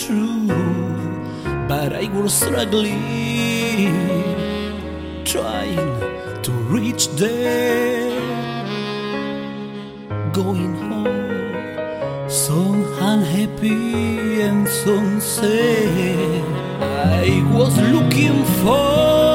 true, but I was struggling, trying to reach there, going home, so unhappy and so sad. I was looking for